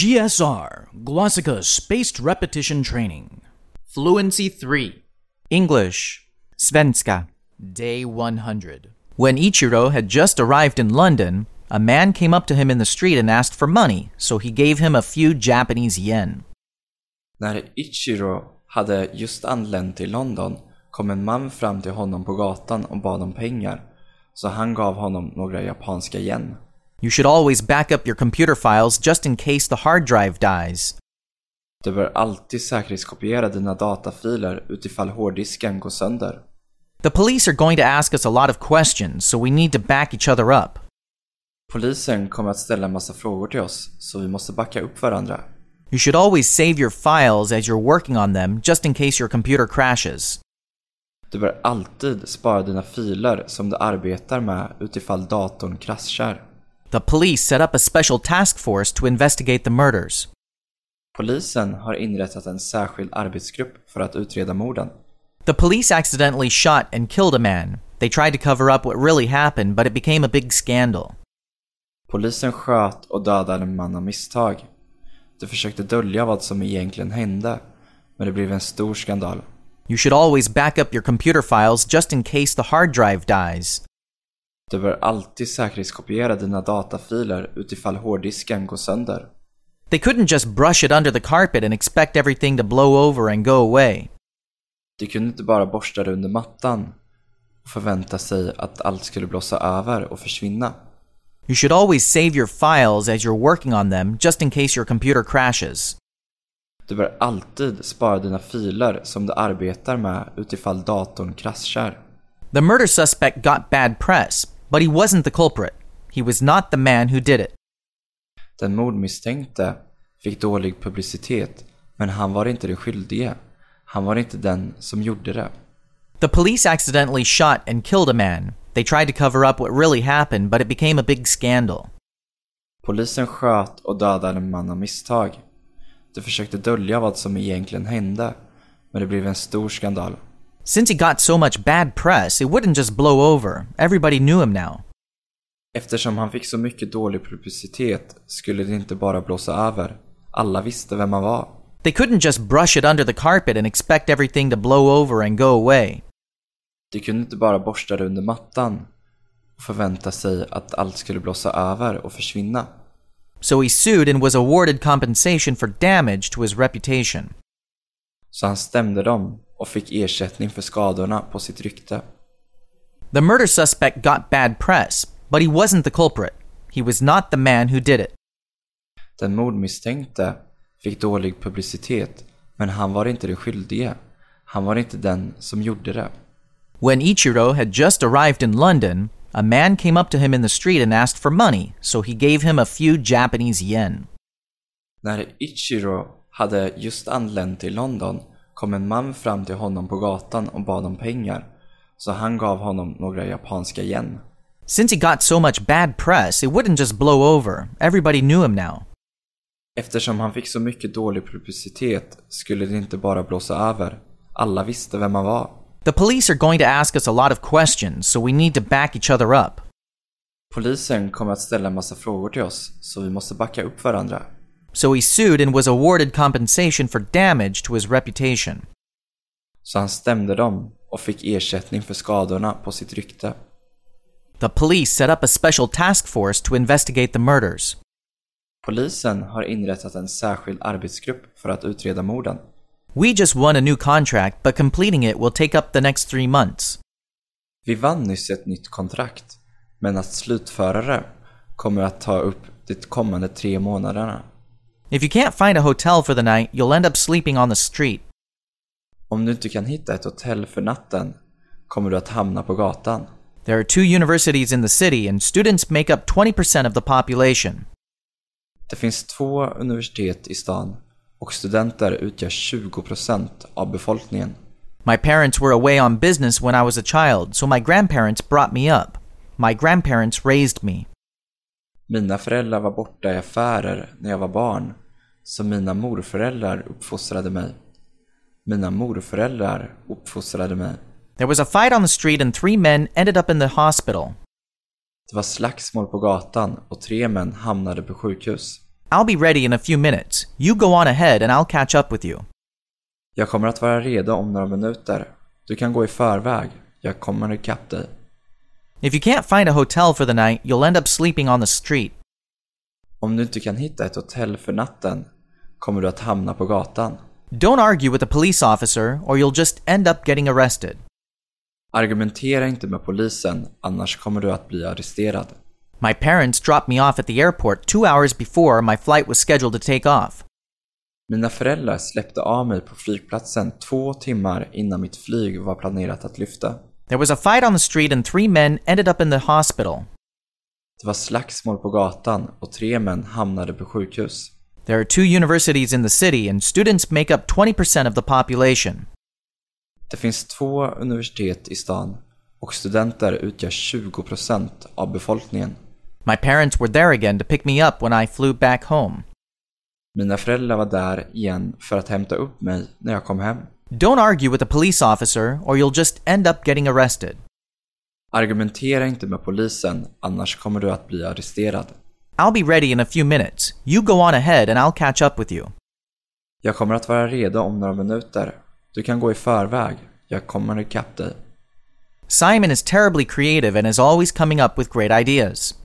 GSR, Glossika Spaced Repetition Training. Fluency 3. English. Svenska. Day 100. When Ichiro had just arrived in London, a man came up to him in the street and asked for money, so he gave him a few Japanese yen. När Ichiro hade just anlänt till London kom en man fram till honom på gatan och bad om pengar, så han gav honom några japanska yen. You should always back up your computer files just in case the hard drive dies. Du bör alltid säkerhetskopiera dina datafiler utifall hårddisken går sönder. The police are going to ask us a lot of questions, so we need to back each other up. Polisen kommer att ställa en massa frågor till oss, så vi måste backa upp varandra. You should always save your files as you're working on them just in case your computer crashes. Du bör alltid spara dina filer som du arbetar med utifall datorn kraschar. The police set up a special task force to investigate the murders. Polisen har inrättat en särskild arbetsgrupp för att utreda morden. The police accidentally shot and killed a man. They tried to cover up what really happened, but it became a big scandal. Polisen sköt och dödade en man av misstag. De försökte dölja vad som egentligen hände, men det blev en stor skandal. You should always back up your computer files just in case the hard drive dies. Du bör alltid säkerhetskopiera dina datafiler utifall hårddisken går sönder. They couldn't just brush it under the carpet and expect everything to blow over and go away. De kunde inte bara borsta det under mattan och förvänta sig att allt skulle blåsa över och försvinna. You should always save your files as you're working on them just in case your computer crashes. Du bör alltid spara dina filer som du arbetar med utifall datorn kraschar. The murder suspect got bad press, but he wasn't the culprit. He was not the man who did it. Den mordmisstänkte fick dålig publicitet, men han var inte den skyldige. Han var inte den som gjorde det. The police accidentally shot and killed a man. They tried to cover up what really happened, but it became a big scandal. Polisen sköt och dödade en man av misstag. De försökte dölja vad som egentligen hände, men det blev en stor skandal. Since he got so much bad press, it wouldn't just blow over. Everybody knew him now. Eftersom han fick så mycket dålig publicitet skulle det inte bara blåsa över. Alla visste vem han var. They couldn't just brush it under the carpet and expect everything to blow over and go away. De kunde inte bara borsta det under mattan och förvänta sig att allt skulle blåsa över och försvinna. So he sued and was awarded compensation for damage to his reputation. Så han stämde dem och fick ersättning för skadorna på sitt rykte. The murder suspect got bad press, but he wasn't the culprit. He was not the man who did it. Den mordmisstänkte fick dålig publicitet, men han var inte den skyldige. Han var inte den som gjorde det. When Ichiro had just arrived in London, a man came up to him in the street and asked for money, so he gave him a few Japanese yen. När Ichiro hade just anlänt till London kom en man fram till honom på gatan och bad om pengar, så han gav honom några japanska yen. Since he got so much bad press, it wouldn't just blow over. Everybody knew him now. Eftersom han fick så mycket dålig publicitet skulle det inte bara blåsa över. Alla visste vem han var. The police are going to ask us a lot of questions, so we need to back each other up. Polisen kommer att ställa en massa frågor till oss, så vi måste backa upp varandra. So he sued and was awarded compensation for damage to his reputation. Så han stämde dem och fick ersättning för skadorna på sitt rykte. The police set up a special task force to investigate the murders. Polisen har inrättat en särskild arbetsgrupp för att utreda morden. We just won a new contract, but completing it will take up the next 3 months. Vi vann nyss ett nytt kontrakt, men att slutföra det kommer att ta upp de kommande 3 månaderna. If you can't find a hotel for the night, you'll end up sleeping on the street. Om du inte kan hitta ett hotell för natten kommer du att hamna på gatan. There are 2 universities in the city, and students make up 20% of the population. Det finns 2 universitet i stan och studenter utgör 20% av befolkningen. My parents were away on business when I was a child, so my grandparents brought me up. My grandparents raised me. Mina föräldrar var borta i affärer när jag var barn, så mina morföräldrar uppfostrade mig. Mina morföräldrar uppfostrade mig. There was a fight on the street and 3 men ended up in the hospital. Det var slagsmål på gatan och 3 män hamnade på sjukhus. I'll be ready in a few minutes. You go on ahead and I'll catch up with you. Jag kommer att vara redo om några minuter. Du kan gå i förväg. Jag kommer ikapp dig. If you can't find a hotel for the night, you'll end up sleeping on the street. Om du inte kan hitta ett hotell för natten kommer du att hamna på gatan. Don't argue with a police officer or you'll just end up getting arrested. Argumentera inte med polisen, annars kommer du att bli arresterad. My parents dropped me off at the airport 2 hours before my flight was scheduled to take off. Mina föräldrar släppte av mig på flygplatsen 2 timmar innan mitt flyg var planerat att lyfta. There was a fight on the street and 3 men ended up in the hospital. Det var slagsmål på gatan och 3 män hamnade på sjukhus. There are 2 universities in the city and students make up 20% of the population. Det finns 2 universitet i stan och studenter utgör 20% av befolkningen. My parents were there again to pick me up when I flew back home. Mina föräldrar var där igen för att hämta upp mig när jag kom hem. Don't argue with a police officer or you'll just end up getting arrested. Argumentera inte med polisen, annars kommer du att bli arresterad. I'll be ready in a few minutes. You go on ahead and I'll catch up with you. Jag kommer att vara redo om några minuter. Du kan gå i förväg. Jag kommer ikapp dig. Simon is terribly creative and is always coming up with great ideas.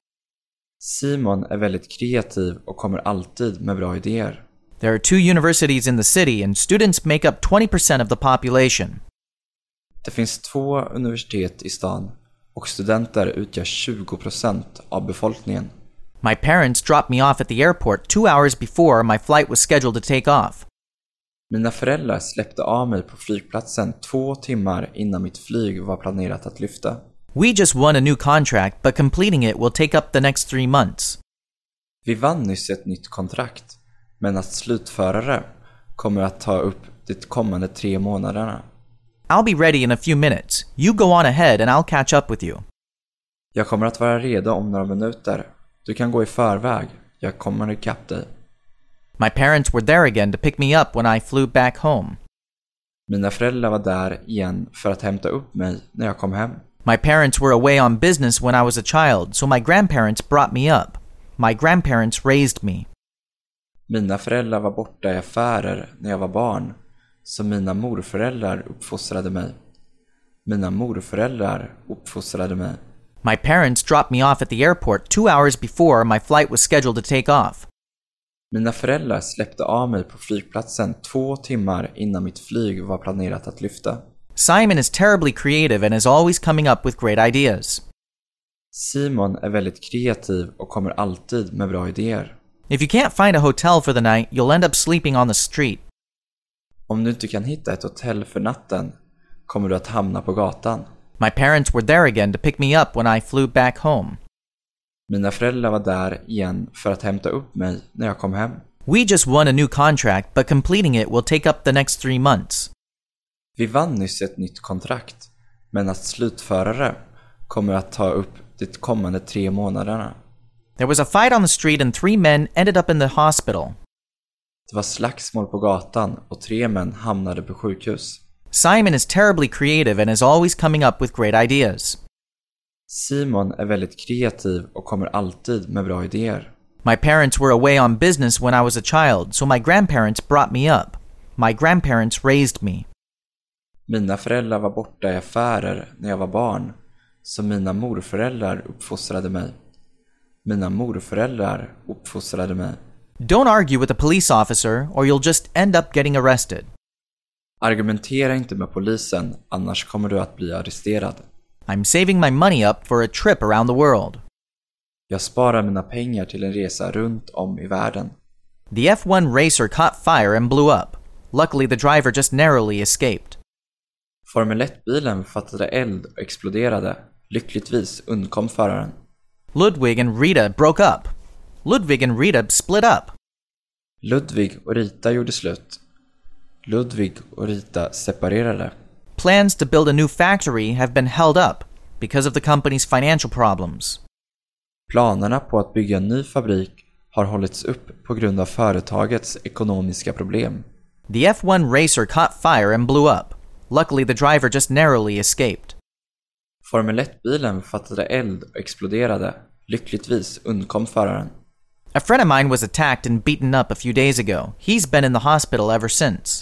Simon är väldigt kreativ och kommer alltid med bra idéer. There are 2 universities in the city and students make up 20% of the population. Det finns 2 universitet i stan och studenter utgör 20% av befolkningen. My parents dropped me off at the airport 2 hours before my flight was scheduled to take off. Mina föräldrar släppte av mig på flygplatsen 2 timmar innan mitt flyg var planerat att lyfta. We just won a new contract, but completing it will take up the next 3 months. Vi vann nyss ett nytt kontrakt, men att slutföra det kommer att ta upp de kommande 3 månaderna. I'll be ready in a few minutes. You go on ahead and I'll catch up with you. Jag kommer att vara redo om några minuter. Du kan gå i förväg. Jag kommer ikapp dig. My parents were there again to pick me up when I flew back home. Mina föräldrar var där igen för att hämta upp mig när jag kom hem. My parents were away on business when I was a child, so my grandparents brought me up. My grandparents raised me. Mina föräldrar var borta i affärer när jag var barn, så mina morföräldrar uppfostrade mig. Mina morföräldrar uppfostrade mig. My parents dropped me off at the airport 2 hours before my flight was scheduled to take off. Mina föräldrar släppte av mig på flygplatsen 2 timmar innan mitt flyg var planerat att lyfta. Simon is terribly creative and is always coming up with great ideas. Simon är väldigt kreativ och kommer alltid med bra idéer. If you can't find a hotel for the night, you'll end up sleeping on the street. Om du inte kan hitta ett hotell för natten kommer du att hamna på gatan. My parents were there again to pick me up when I flew back home. Mina föräldrar var där igen för att hämta upp mig när jag kom hem. We just won a new contract, but completing it will take up the next 3 months. Vi vann nyss ett nytt kontrakt, men att slutföra det kommer att ta upp de kommande 3 månaderna. There was a fight on the street and 3 men ended up in the hospital. Det var slagsmål på gatan och 3 män hamnade på sjukhus. Simon is terribly creative and is always coming up with great ideas. Simon är väldigt kreativ och kommer alltid med bra idéer. My parents were away on business when I was a child, so my grandparents brought me up. My grandparents raised me. Mina föräldrar var borta i affärer när jag var barn, så mina morföräldrar uppfostrade mig. Mina morföräldrar uppfostrade mig. Don't argue with a police officer or you'll just end up getting arrested. Argumentera inte med polisen, annars kommer du att bli arresterad. I'm saving my money up for a trip around the world. Jag sparar mina pengar till en resa runt om i världen. The F1 racer caught fire and blew up. Luckily, the driver just narrowly escaped. Formel 1-bilen fattade eld och exploderade. Lyckligtvis undkom föraren. Ludwig and Rita broke up. Ludwig and Rita split up. Ludwig och Rita gjorde slut. Ludwig och Rita separerade. Plans to build a new factory have been held up because of the company's financial problems. Planerna på att bygga en ny fabrik har hållits upp på grund av företagets ekonomiska problem. The F1 racer caught fire and blew up. Luckily, the driver just narrowly escaped. Formel 1-bilen fattade eld och exploderade. Lyckligtvis undkom föraren. A friend of mine was attacked and beaten up a few days ago. He's been in the hospital ever since.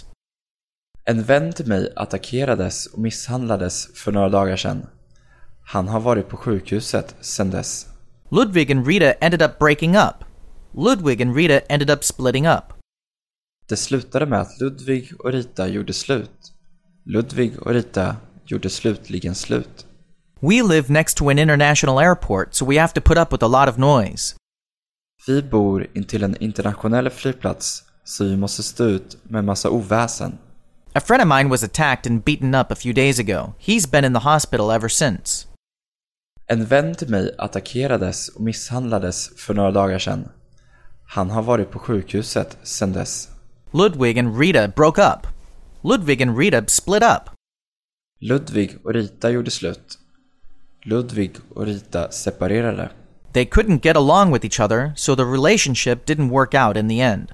En vän till mig attackerades och misshandlades för några dagar sedan. Han har varit på sjukhuset sedan dess. Ludwig and Rita ended up breaking up. Ludwig and Rita ended up splitting up. Det slutade med att Ludwig och Rita gjorde slut. Ludwig och Rita gjorde slutligen slut. We live next to an international airport, so we have to put up with a lot of noise. Vi bor intill en internationell flygplats, så vi måste stå ut med massa oväsen. A friend of mine was attacked and beaten up a few days ago. He's been in the hospital ever since. En vän till mig attackerades och misshandlades för några dagar sedan. Han har varit på sjukhuset sedan dess. Ludwig and Rita broke up. Ludwig and Rita split up. Ludwig och Rita gjorde slut. Ludwig och Rita separerade. They couldn't get along with each other, so the relationship didn't work out in the end.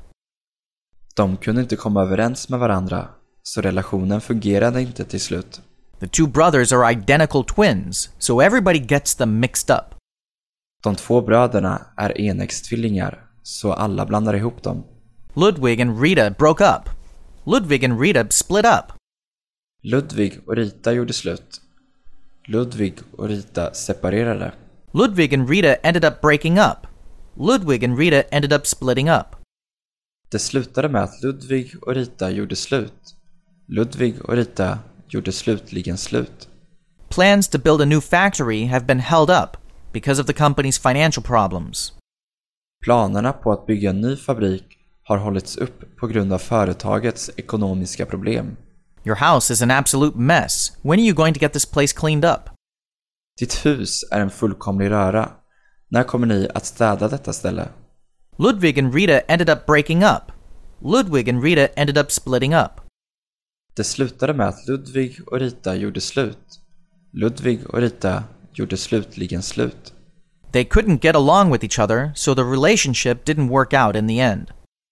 De kunde inte komma överens med varandra, så relationen fungerade inte till slut. The two brothers are identical twins, so everybody gets them mixed up. De två bröderna är enäggstvillingar, så alla blandar ihop dem. Ludwig and Rita broke up. Ludwig and Rita split up. Ludwig och Rita gjorde slut. Ludwig och Rita separerade. Ludwig and Rita ended up breaking up. Ludwig and Rita ended up splitting up. Det slutade med att Ludwig och Rita gjorde slut. Ludwig och Rita gjorde slutligen slut. Plans to build a new factory have been held up because of the company's financial problems. Planerna på att bygga en ny fabrik har hållits upp på grund av företagets ekonomiska problem. Your house is an absolute mess. When are you going to get this place cleaned up? Ditt hus är en fullkomlig röra. När kommer ni att städa detta ställe? Ludwig and Rita ended up breaking up. Ludwig and Rita ended up splitting up. Det slutade med att Ludwig och Rita gjorde slut. Ludwig och Rita gjorde slutligen slut. They couldn't get along with each other, so the relationship didn't work out in the end.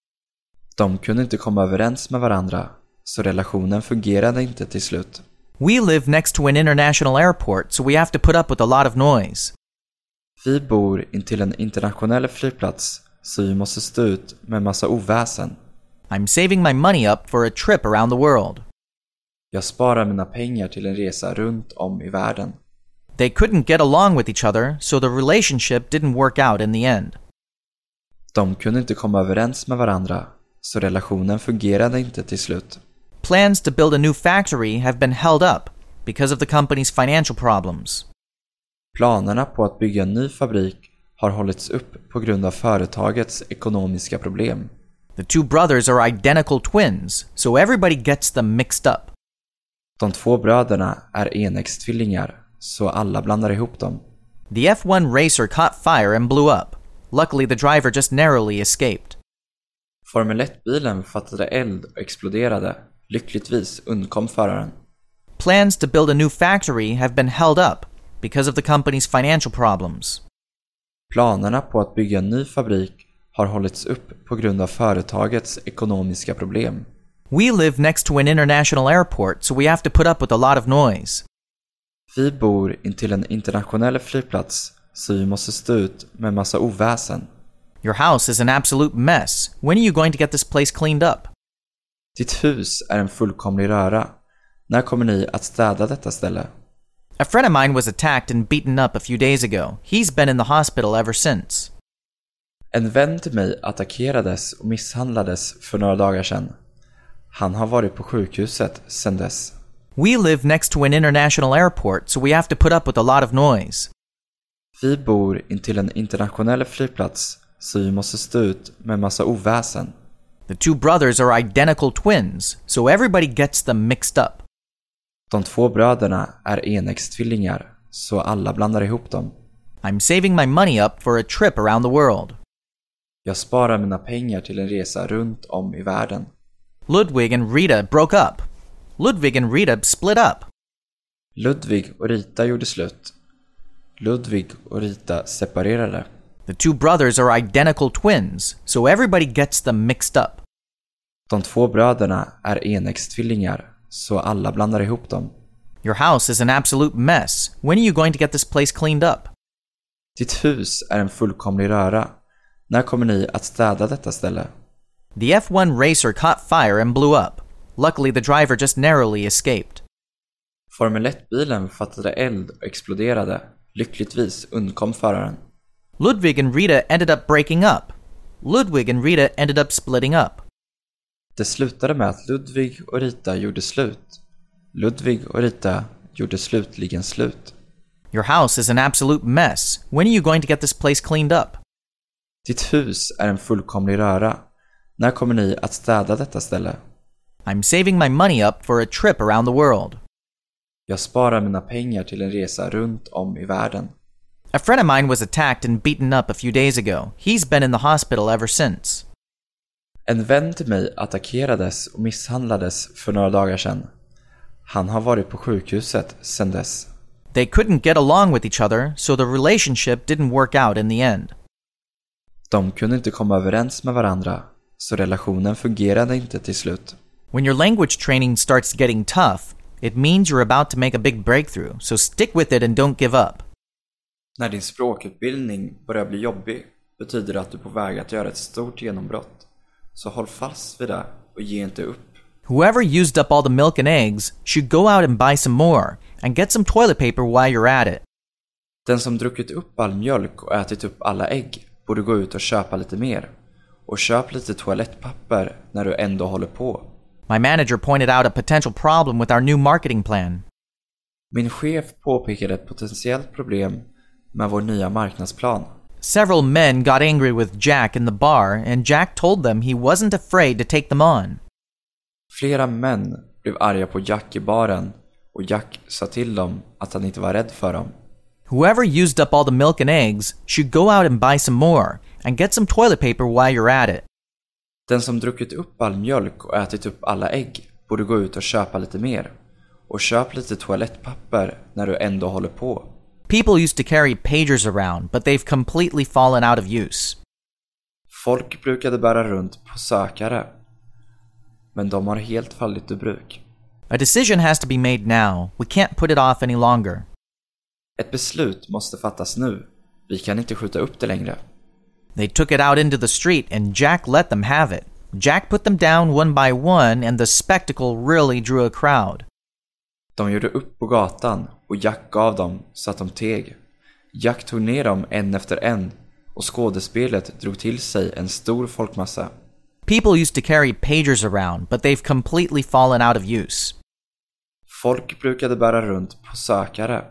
De kunde inte komma överens med varandra, så relationen fungerade inte till slut. We live next to an international airport, so we have to put up with a lot of noise. Vi bor intill en internationell flygplats, så vi måste stå ut med massa oväsen. I'm saving my money up for a trip around the world. Jag sparar mina pengar till en resa runt om i världen. They couldn't get along with each other, so the relationship didn't work out in the end. De kunde inte komma överens med varandra, så relationen fungerade inte till slut. Plans to build a new factory have been held up because of the company's financial problems. Planerna på att bygga en ny fabrik har hållits upp på grund av företagets ekonomiska problem. The two brothers are identical twins, so everybody gets them mixed up. De två bröderna är enäggstvillingar, så alla blandar ihop dem. The F1 racer caught fire and blew up. Luckily, the driver just narrowly escaped. Formel 1-bilen fattade eld och exploderade. Lyckligtvis undkom föraren. Plans to build a new factory have been held up because of the company's financial problems. Planerna på att bygga en ny fabrik har hållits upp på grund av företagets ekonomiska problem. We live next to an international airport, so we have to put up with a lot of noise. Vi bor intill en internationell flygplats, så vi måste stå ut med massa oväsen. Your house is an absolute mess. When are you going to get this place cleaned up? Ditt hus är en fullkomlig röra. När kommer ni att städa detta ställe? A friend of mine was attacked and beaten up a few days ago. He's been in the hospital ever since. En vän till mig attackerades och misshandlades för några dagar sedan. Han har varit på sjukhuset sedan dess. We live next to an international airport, so we have to put up with a lot of noise. Vi bor intill en internationell flygplats, så vi måste stå ut med massa oväsen. The two brothers are identical twins, so everybody gets them mixed up. De två bröderna är enäggstvillingar, så alla blandar ihop dem. I'm saving my money up for a trip around the world. Jag sparar mina pengar till en resa runt om i världen. Ludwig and Rita broke up. Ludwig and Rita split up. Ludwig och Rita gjorde slut. Ludwig och Rita separerade. The two brothers are identical twins, so everybody gets them mixed up. De två bröderna är enäggstvillingar, så alla blandar ihop dem. Your house is an absolute mess. When are you going to get this place cleaned up? Ditt hus är en fullkomlig röra. När kommer ni att städa detta ställe? The F1 racer caught fire and blew up. Luckily, the driver just narrowly escaped. Formel 1-bilen fattade eld och exploderade. Lyckligtvis undkom föraren. Ludwig and Rita ended up breaking up. Ludwig and Rita ended up splitting up. Det slutade med att Ludwig och Rita gjorde slut. Ludwig och Rita gjorde slutligen slut. Your house is an absolute mess. When are you going to get this place cleaned up? Ditt hus är en fullkomlig röra. När kommer ni att städa detta ställe? I'm saving my money up for a trip around the world. Jag sparar mina pengar till en resa runt om i världen. A friend of mine was attacked and beaten up a few days ago. He's been in the hospital ever since. En vän till mig attackerades och misshandlades för några dagar sedan. Han har varit på sjukhuset sedan dess. They couldn't get along with each other, so the relationship didn't work out in the end. De kunde inte komma överens med varandra, så relationen fungerade inte till slut. When your language training starts getting tough, it means you're about to make a big breakthrough, so stick with it and don't give up. När din språkutbildning börjar bli jobbig betyder det att du är på väg att göra ett stort genombrott. Så håll fast vid det och ge inte upp. Whoever used up all the milk and eggs should go out and buy some more and get some toilet paper while you're at it. Den som druckit upp all mjölk och ätit upp alla ägg borde gå ut och köpa lite mer. Och köp lite toalettpapper när du ändå håller på. My manager pointed out a potential problem with our new marketing plan. Min chef påpekade ett potentiellt problem med vår nya marknadsplan. Several men got angry with Jack in the bar, and Jack told them he wasn't afraid to take them on. Flera män blev arga på Jack i baren och Jack sa till dem att han inte var rädd för dem. Whoever used up all the milk and eggs should go out and buy some more and get some toilet paper while you're at it. Den som druckit upp all mjölk och ätit upp alla ägg borde gå ut och köpa lite mer. Och köp lite toalettpapper när du ändå håller på. People used to carry pagers around, but they've completely fallen out of use. Folk brukade bära runt på sökare, men de har helt fallit ur bruk. A decision has to be made now. We can't put it off any longer. Ett beslut måste fattas nu. Vi kan inte skjuta upp det längre. They took it out into the street and Jack let them have it. Jack put them down one by one and the spectacle really drew a crowd. De gjorde upp på gatan och Jack gav dem så att de teg. Jack tog ner dem en efter en och skådespelet drog till sig en stor folkmassa. People used to carry pagers around, but they've completely fallen out of use. Folk brukade bära runt på sökare,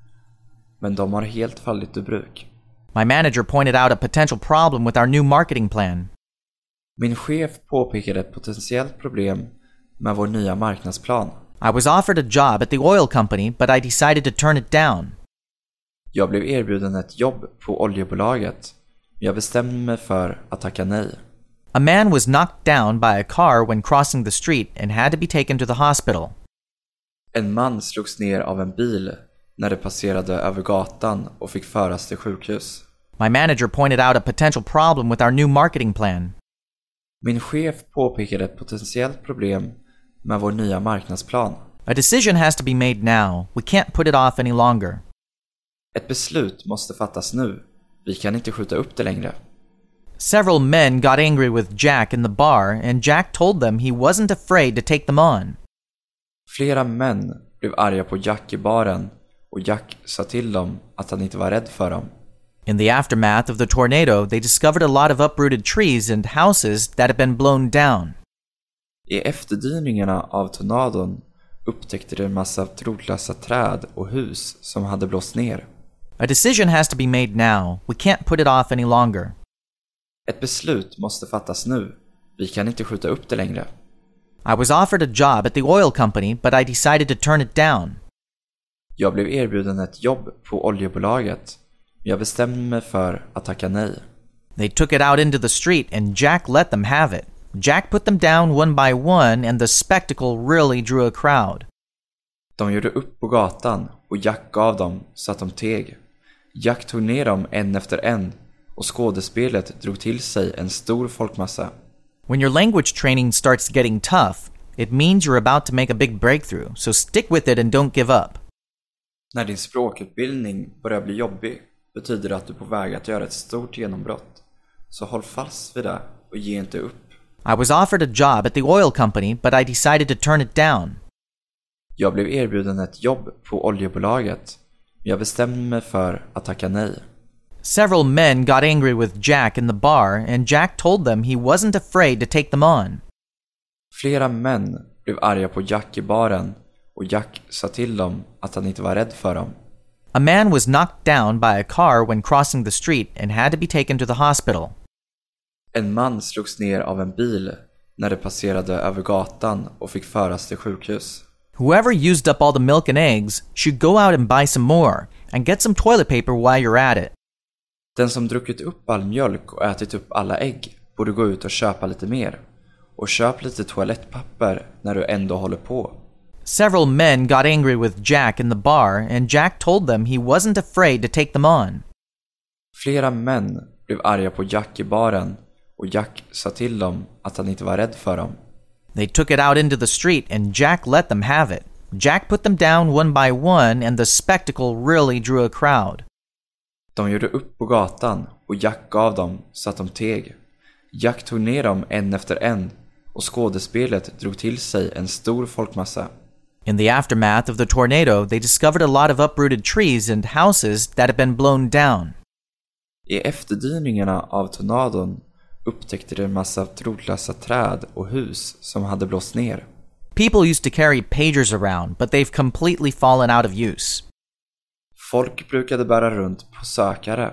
men de har helt fallit ur bruk. My manager pointed out a potential problem with our new marketing plan. Min chef påpekade ett potentiellt problem med vår nya marknadsplan. I was offered a job at the oil company, but I decided to turn it down. Jag blev erbjuden ett jobb på oljebolaget, men jag bestämde mig för att tacka nej. A man was knocked down by a car when crossing the street and had to be taken to the hospital. En man slogs ner av en bil när det passerade över gatan och fick föras till sjukhus. My manager pointed out a potential problem with our new marketing plan. Min chef påpekade ett potentiellt problem med vår nya marknadsplan. A decision has to be made now. We can't put it off any longer. Ett beslut måste fattas nu. Vi kan inte skjuta upp det längre. Several men got angry with Jack in the bar, and Jack told them he wasn't afraid to take them on. Flera män blev arga på Jack i baren och Jack sa till dem att han inte var rädd för dem. In the aftermath of the tornado, they discovered a lot of uprooted trees and houses that had been blown down. I efterdyningarna av tornadon upptäckte de en massa rotlösa träd och hus som hade blåst ner. A decision has to be made now. We can't put it off any longer. Ett beslut måste fattas nu. Vi kan inte skjuta upp det längre. I was offered a job at the oil company, but I decided to turn it down. Jag blev erbjuden ett jobb på oljebolaget, men jag bestämde mig för att tacka nej. They took it out into the street and Jack let them have it. Jack put them down one by one and the spectacle really drew a crowd. De gjorde upp på gatan och Jack gav dem så att de teg. Jack tog ner dem en efter en och skådespelet drog till sig en stor folkmassa. When your language training starts getting tough, it means you're about to make a big breakthrough, so stick with it and don't give up. När din språkutbildning börjar bli jobbig betyder det att du är på väg att göra ett stort genombrott. så håll fast vid det och ge inte upp. I was offered a job at the oil company, but I decided to turn it down. Jag blev erbjuden ett jobb på oljebolaget, men jag bestämde mig för att tacka nej. Several men got angry with Jack in the bar, and Jack told them he wasn't afraid to take them on. Flera män blev arga på Jack i baren, och Jack sa till dem att han inte var rädd för dem. A man was knocked down by a car when crossing the street and had to be taken to the hospital. En man slogs ner av en bil när det passerade över gatan och fick föras till sjukhus. Whoever used up all the milk and eggs should go out and buy some more and get some toilet paper while you're at it. Den som druckit upp all mjölk och ätit upp alla ägg borde gå ut och köpa lite mer. Och köp lite toalettpapper när du ändå håller på. Several men got angry with Jack in the bar, and Jack told them he wasn't afraid to take them on. Flera män blev arga på Jack i baren, och Jack sa till dem att han inte var rädd för dem. They took it out into the street, and Jack let them have it. Jack put them down one by one, and the spectacle really drew a crowd. De gjorde upp på gatan, och Jack gav dem så att de teg. Jack tog ner dem en efter en, och skådespelet drog till sig en stor folkmassa. In the aftermath of the tornado, they discovered a lot of uprooted trees and houses that had been blown down. I efterdyningarna av tornadon upptäckte de en massa trolösa träd och hus som hade blåst ner. People used to carry pagers around, but they've completely fallen out of use. Folk brukade bära runt på sökare,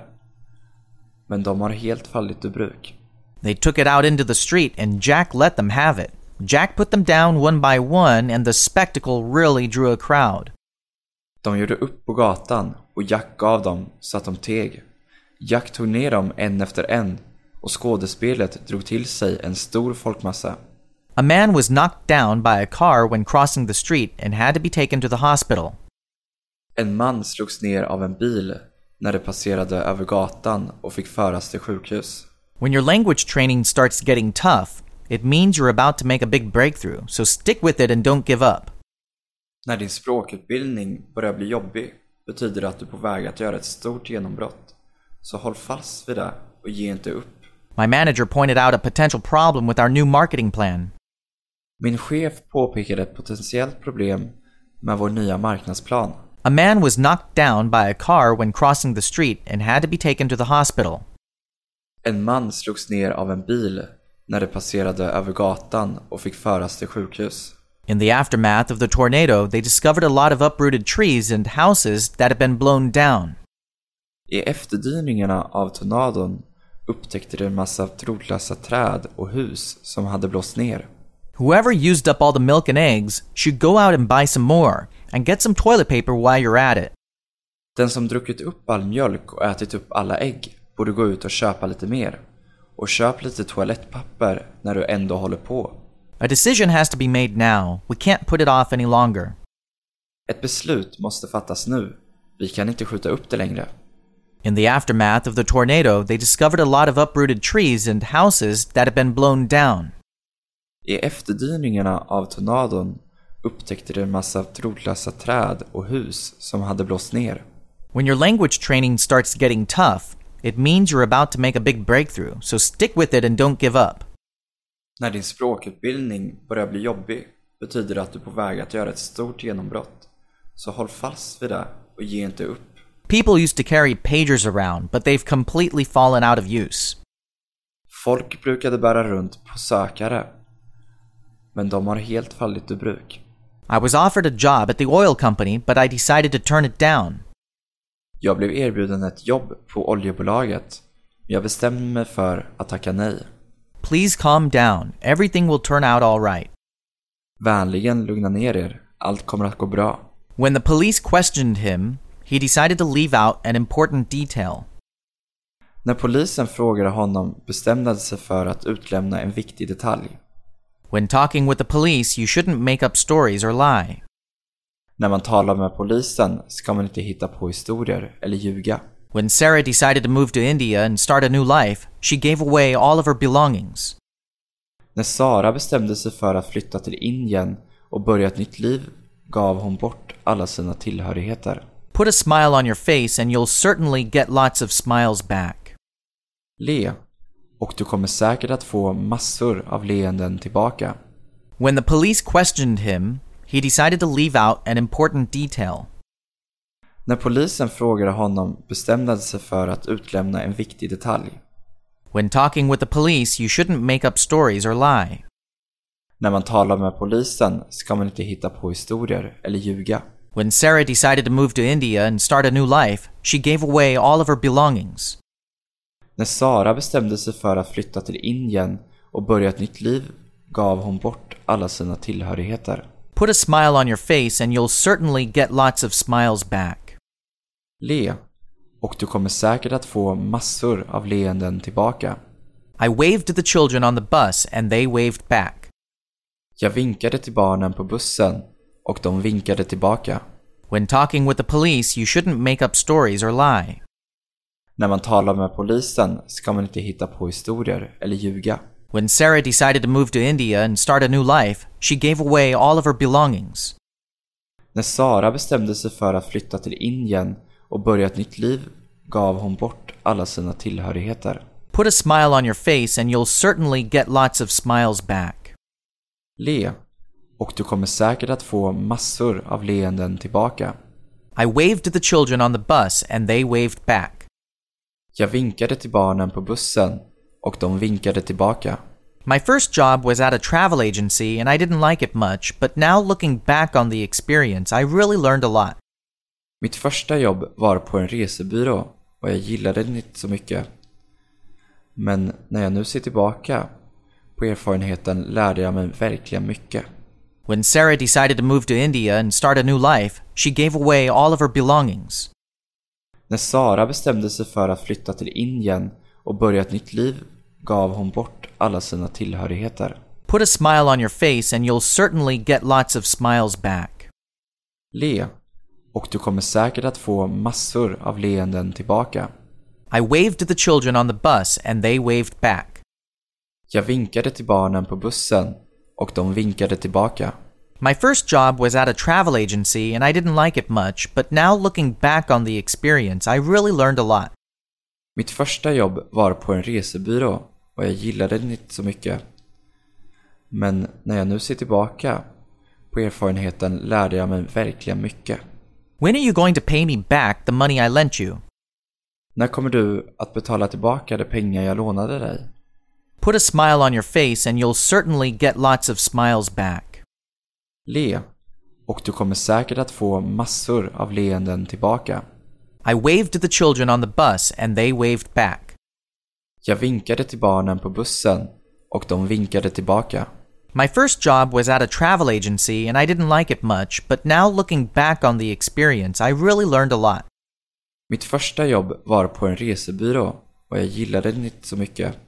men de har helt fallit ur bruk. They took it out into the street, and Jack let them have it. Jack put them down one by one, and the spectacle really drew a crowd. De gjorde upp på gatan, och Jack gav dem så att de teg. Jack tog ner dem en efter en, och skådespelet drog till sig en stor folkmassa. A man was knocked down by a car when crossing the street and had to be taken to the hospital. En man slogs ner av en bil när det passerade över gatan och fick föras till sjukhus. When your language training starts getting tough, it means you're about to make a big breakthrough, so stick with it and don't give up. När din språkutbildning börjar bli jobbig betyder det att du är på väg att göra ett stort genombrott. Så håll fast vid det och ge inte upp. My manager pointed out a potential problem with our new marketing plan. Min chef påpekade ett potentiellt problem med vår nya marknadsplan. A man was knocked down by a car when crossing the street and had to be taken to the hospital. En man slogs ner av en bil när det passerade över gatan och fick föras till sjukhus. In the aftermath of the tornado, they discovered a lot of uprooted trees and houses that had been blown down. I efterdyningarna av tornadon upptäckte de en massa trolösa träd och hus som hade blåst ner. Whoever used up all the milk and eggs should go out and buy some more and get some toilet paper while you're at it. Den som druckit upp all mjölk och ätit upp alla ägg borde gå ut och köpa lite mer. Och köp lite toalettpapper när du ändå håller på. A decision has to be made now. We can't put it off any longer. Ett beslut måste fattas nu. Vi kan inte skjuta upp det längre. In the aftermath of the tornado, they discovered a lot of uprooted trees and houses that had been blown down. I efterdyningarna av tornadon upptäckte de en massa trolösa träd och hus som hade blåst ner. When your language training starts getting tough, it means you're about to make a big breakthrough, so stick with it and don't give up. När din språkutbildning börjar bli jobbig betyder det att du är på väg att göra ett stort genombrott. Så håll fast vid det och ge inte upp. People used to carry pagers around, but they've completely fallen out of use. Folk brukade bära runt på sökare, men de har helt fallit ur bruk. I was offered a job at the oil company, but I decided to turn it down. Jag blev erbjuden ett jobb på oljebolaget, men jag bestämde mig för att tacka nej. Please calm down. Everything will turn out all right. Vänligen lugna ner er. Allt kommer att gå bra. When the police questioned him, he decided to leave out an important detail. När polisen frågade honom bestämde han sig för att utlämna en viktig detalj. When talking with the police, you shouldn't make up stories or lie. När man talar med polisen ska man inte hitta på historier eller ljuga. When Sarah decided to move to India and start a new life, she gave away all of her belongings. När Sara bestämde sig för att flytta till Indien och börja ett nytt liv gav hon bort alla sina tillhörigheter. Put a smile on your face and you'll certainly get lots of smiles back. Le. och du kommer säkert att få massor av leenden tillbaka. When the police questioned him, he decided to leave out an important detail. När polisen frågade honom bestämde han sig för att utlämna en viktig detalj. When talking with the police, you shouldn't make up stories or lie. När man talar med polisen ska man inte hitta på historier eller ljuga. When Sarah decided to move to India and start a new life, she gave away all of her belongings. När Sara bestämde sig för att flytta till Indien och börja ett nytt liv gav hon bort alla sina tillhörigheter. Put a smile on your face and you'll certainly get lots of smiles back. Le, och du kommer säkert att få massor av leenden tillbaka. I waved to the children on the bus and they waved back. Jag vinkade till barnen på bussen och de vinkade tillbaka. When talking with the police, you shouldn't make up stories or lie. När man talar med polisen ska man inte hitta på historier eller ljuga. When Sarah decided to move to India and start a new life, she gave away all of her belongings. När Sara bestämde sig för att flytta till Indien och börja ett nytt liv gav hon bort alla sina tillhörigheter. Put a smile on your face and you'll certainly get lots of smiles back. Le, och du kommer säkert att få massor av leenden tillbaka. I waved to the children on the bus and they waved back. Jag vinkade till barnen på bussen och de vinkade tillbaka. My first job was at a travel agency and I didn't like it much, but now looking back on the experience, I really learned a lot. Mitt första jobb var på en resebyrå och jag gillade det inte så mycket. Men när jag nu ser tillbaka på erfarenheten lärde jag mig verkligen mycket. When Sarah decided to move to India and start a new life, she gave away all of her belongings. När Sara bestämde sig för att flytta till Indien och börja ett nytt liv gav hon bort alla sina tillhörigheter. Put a smile on your face and you'll certainly get lots of smiles back. Le, och du kommer säkert att få massor av leenden tillbaka. I waved to the children on the bus and they waved back. Jag vinkade till barnen på bussen och de vinkade tillbaka. My first job was at a travel agency and I didn't like it much, but now looking back on the experience, I really learned a lot. Mitt första jobb var på en resebyrå och jag gillade det inte så mycket. Men när jag nu ser tillbaka på erfarenheten lärde jag mig verkligen mycket. When are you going to pay me back the money I lent you? När kommer du att betala tillbaka de pengar jag lånade dig? Put a smile on your face and you'll certainly get lots of smiles back. Le, och du kommer säkert att få massor av leenden tillbaka. I waved to the children on the bus and they waved back. Jag vinkade till barnen på bussen och de vinkade tillbaka. My first job was at a travel agency and I didn't like it much, but now looking back on the experience, I really learned a lot. Mitt första jobb var på en resebyrå och jag gillade det inte så mycket.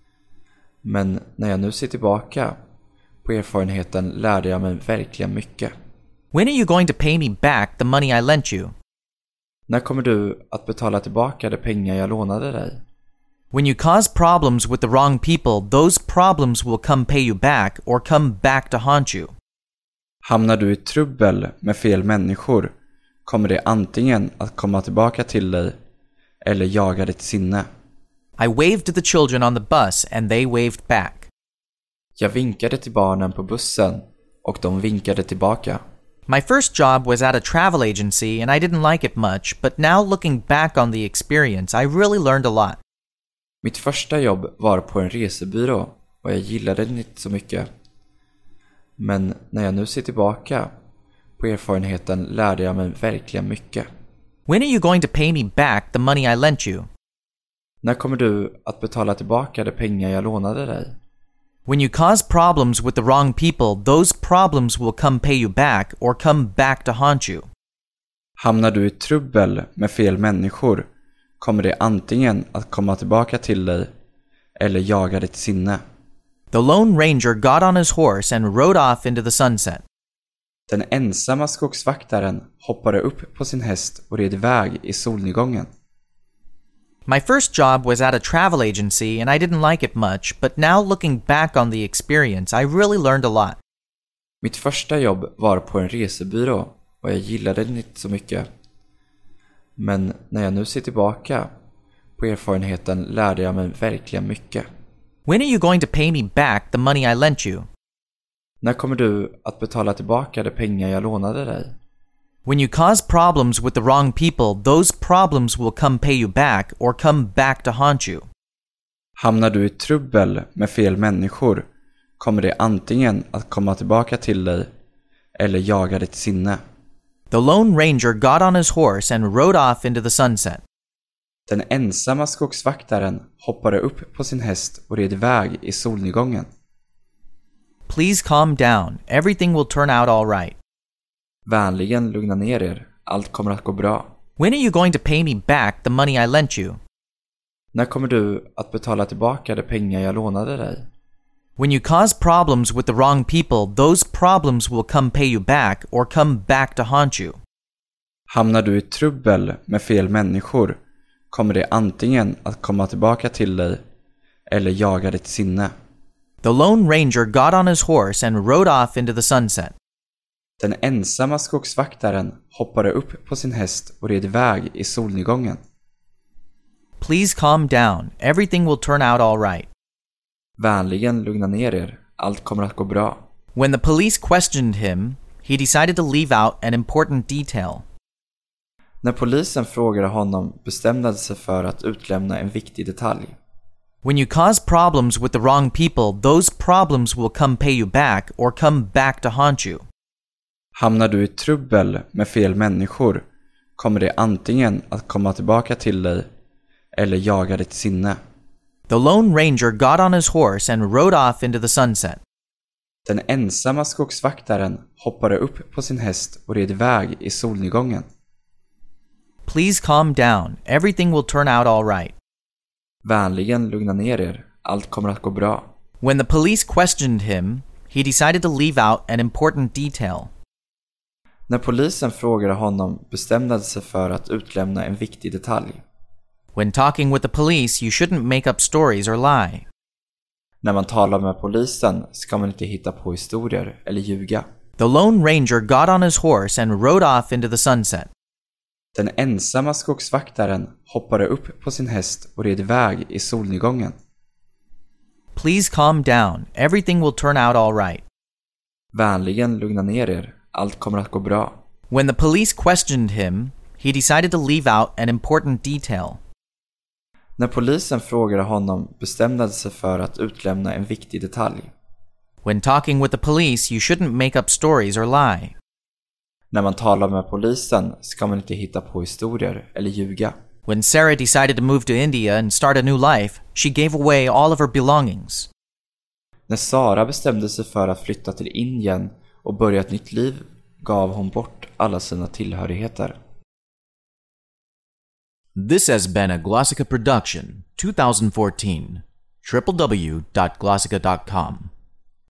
Men när jag nu ser tillbaka på erfarenheten lärde jag mig verkligen mycket. When are you going to pay me back the money I lent you? När kommer du att betala tillbaka de pengar jag lånade dig? When you cause problems with the wrong people, those problems will come pay you back or come back to haunt you. Hamnar du i trubbel med fel människor kommer det antingen att komma tillbaka till dig eller jaga ditt sinne. I waved to the children on the bus and they waved back. Jag vinkade till barnen på bussen och de vinkade tillbaka. My first job was at a travel agency and I didn't like it much, but now looking back on the experience, I really learned a lot. Mitt första jobb var på en resebyrå och jag gillade det inte så mycket. Men när jag nu ser tillbaka på erfarenheten lärde jag mig verkligen mycket. When are you going to pay me back the money I lent you? När kommer du att betala tillbaka de pengar jag lånade dig? When you cause problems with the wrong people, those problems will come pay you back or come back to haunt you. Hamnar du i trubbel med fel människor kommer det antingen att komma tillbaka till dig eller jaga ditt sinne. The Lone Ranger got on his horse and rode off into the sunset. Den ensamma skogsvaktaren hoppade upp på sin häst och red iväg i solnedgången. My first job was at a travel agency and I didn't like it much, but now looking back on the experience, I really learned a lot. Mitt första jobb var på en resebyrå och jag gillade det inte så mycket. Men när jag nu ser tillbaka på erfarenheten lärde jag mig verkligen mycket. When are you going to pay me back the money I lent you? När kommer du att betala tillbaka de pengar jag lånade dig? When you cause problems with the wrong people, those problems will come pay you back or come back to haunt you. Hamnar du i trubbel med fel människor kommer det antingen att komma tillbaka till dig eller jaga ditt sinne. The Lone Ranger got on his horse and rode off into the sunset. Den ensamma skogsvaktaren hoppade upp på sin häst och red iväg i solnedgången. Please calm down. Everything will turn out all right. Vänligen lugna ner er. Allt kommer att gå bra. When are you going to pay me back the money I lent you? När kommer du att betala tillbaka de pengar jag lånade dig? When you cause problems with the wrong people, those problems will come pay you back or come back to haunt you. Hamnar du i trubbel med fel människor kommer det antingen att komma tillbaka till dig eller jaga ditt sinne. The Lone Ranger got on his horse and rode off into the sunset. Den ensamma skogsvaktaren hoppade upp på sin häst och red iväg i solnedgången. Please calm down. Everything will turn out all right. Vänligen lugna ner er. Allt kommer att gå bra. When the police questioned him, he decided to leave out an important detail. När polisen frågade honom bestämde han sig för att utlämna en viktig detalj. When you cause problems with the wrong people, those problems will come pay you back or come back to haunt you. Hamnar du i trubbel med fel människor kommer det antingen att komma tillbaka till dig eller jaga ditt sinne. The Lone Ranger got on his horse and rode off into the sunset. Den ensamma skogsvaktaren hoppade upp på sin häst och red iväg i solnedgången. Please calm down. Everything will turn out all right. Vänligen lugna ner er. Allt kommer att gå bra. When the police questioned him, he decided to leave out an important detail. När polisen frågade honom bestämde han sig för att utlämna en viktig detalj. When talking with the police, you shouldn't make up stories or lie. När man talar med polisen ska man inte hitta på historier eller ljuga. The Lone Ranger got on his horse and rode off into the sunset. Den ensamma skogsvaktaren hoppade upp på sin häst och red iväg i solnedgången. Please calm down. Everything will turn out all right. Vänligen lugna ner er. Allt kommer att gå bra. When the police questioned him, he decided to leave out an important detail. När polisen frågade honom bestämde han sig för att utlämna en viktig detalj. When talking with the police, you shouldn't make up stories or lie. När man talar med polisen ska man inte hitta på historier eller ljuga. When Sarah decided to move to India and start a new life, she gave away all of her belongings. När Sara bestämde sig för att flytta till Indien och börja ett nytt liv gav hon bort alla sina tillhörigheter. This has been a Glossica production, 2014. www.glossica.com